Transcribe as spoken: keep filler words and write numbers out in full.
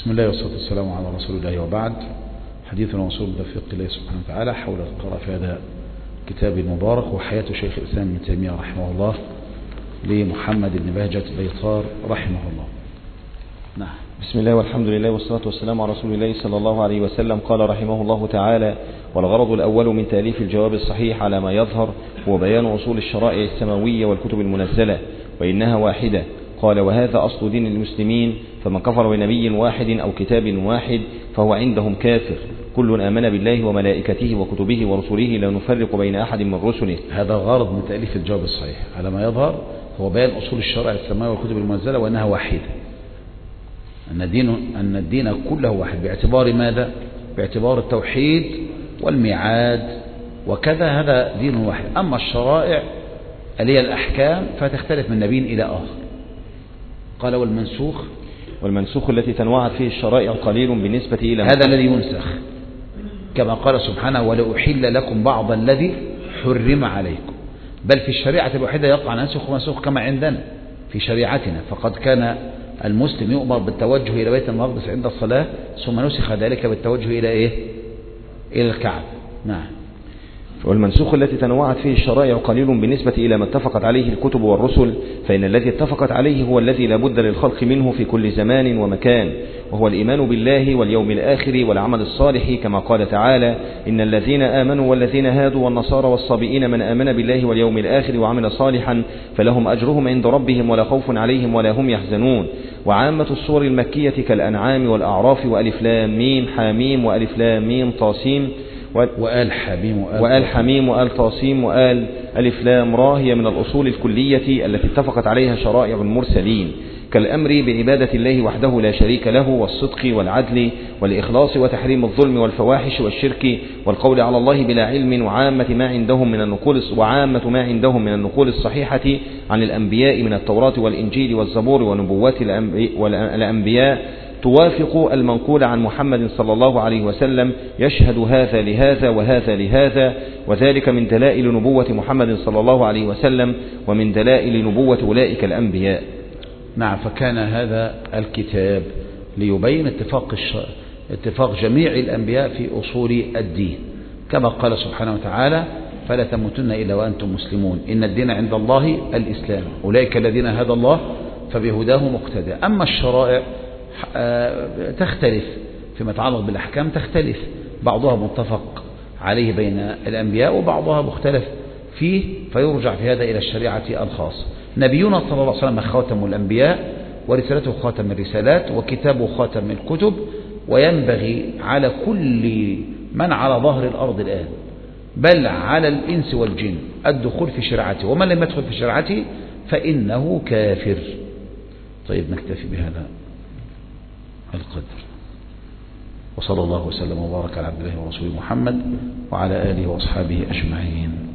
بسم الله والصلاة والسلام على رسول الله وبعد. حديثنا وصول بتوفيق الله سبحانه وتعالى حول القراءة في هذا الكتاب المبارك وحياة شيخ الإسلام ابن تيمية رحمه الله لمحمد بن بهجة بيطار رحمه الله. نعم. بسم الله والحمد لله والصلاة والسلام على رسول الله صلى الله عليه وسلم. قال رحمه الله تعالى: والغرض الأول من تأليف الجواب الصحيح على ما يظهر هو بيان أصول الشرائع السماوية والكتب المنزلة، وإنها واحدة. قال: وهذا أصل دين المسلمين، فمن كفر بنبي واحد أو كتاب واحد فهو عندهم كافر. كل آمن بالله وملائكته وكتبه ورسله لا نفرق بين أحد من رسله. هذا الغرض من تأليف الجواب الصحيح على ما يظهر هو بيان أصول الشرائع السماوية والكتب المنزلة وأنها واحدة، أن الدين, أن الدين كله واحد. باعتبار ماذا؟ باعتبار التوحيد والميعاد وكذا، هذا دين واحد. أما الشرائع اللي هي الأحكام فتختلف من نبي إلى آخر. قال: والمنسوخ والمنسوخ التي تنوعت فيه الشرائع قليل بالنسبة إلى هذا الذي ينسخ، كما قال سبحانه: ولأحل لكم بعض الذي حرم عليكم. بل في الشريعة الوحيدة يقع نسخ ومنسوخ كما عندنا في شريعتنا. فقد كان المسلم يؤمر بالتوجه إلى بيت المقدس عند الصلاة، ثم نسخ ذلك بالتوجه إلى إيه؟ إلى الكعبة. نعم. والمنسوخ التي تنوعت فيه الشرائع قليل بالنسبة إلى ما اتفقت عليه الكتب والرسل، فإن الذي اتفقت عليه هو الذي لا بد للخلق منه في كل زمان ومكان، وهو الإيمان بالله واليوم الآخر والعمل الصالح، كما قال تعالى: إن الذين آمنوا والذين هادوا والنصارى والصابئين من آمن بالله واليوم الآخر وعمل صالحا فلهم أجرهم عند ربهم ولا خوف عليهم ولا هم يحزنون. وعامة السور المكية كالأنعام والأعراف وألف لام ميم حاميم وألف لام ميم طاسيم وآل حميم وآل حميم وآل طاسيم وآل ألف لام را هي من الأصول الكلية التي اتفقت عليها شرائع المرسلين، كالأمر بعبادة الله وحده لا شريك له، والصدق والعدل والإخلاص، وتحريم الظلم والفواحش والشرك، والقول على الله بلا علم، وعامة ما عندهم من النقول وعامة ما عندهم من النقول الصحيحة عن الأنبياء من التوراة والإنجيل والزبور ونبوات الأنبياء توافق المنقول عن محمد صلى الله عليه وسلم، يشهد هذا لهذا وهذا لهذا، وذلك من دلائل نبوة محمد صلى الله عليه وسلم ومن دلائل نبوة أولئك الأنبياء. نعم. فكان هذا الكتاب ليبين اتفاق, الش... اتفاق جميع الأنبياء في أصول الدين، كما قال سبحانه وتعالى: فلا تموتن إلا وأنتم مسلمون، إن الدين عند الله الإسلام، أولئك الذين هدى الله فبهداه مقتدى. أما الشرائع تختلف فيما يتعلق بالأحكام، تختلف، بعضها متفق عليه بين الأنبياء وبعضها مختلف فيه، فيرجع في هذا إلى الشريعة الخاصة. نبينا صلى الله عليه وسلم خاتم الأنبياء، ورسالته خاتم الرسالات، وكتابه خاتم الكتب، وينبغي على كل من على ظهر الأرض الآن، بل على الإنس والجن، الدخول في شريعته، ومن لم يدخل في شريعته فإنه كافر. طيب، نكتفي بهذا القدر، وصلى الله وسلم وبارك على عبد الله ورسوله محمد وعلى آله وأصحابه أجمعين.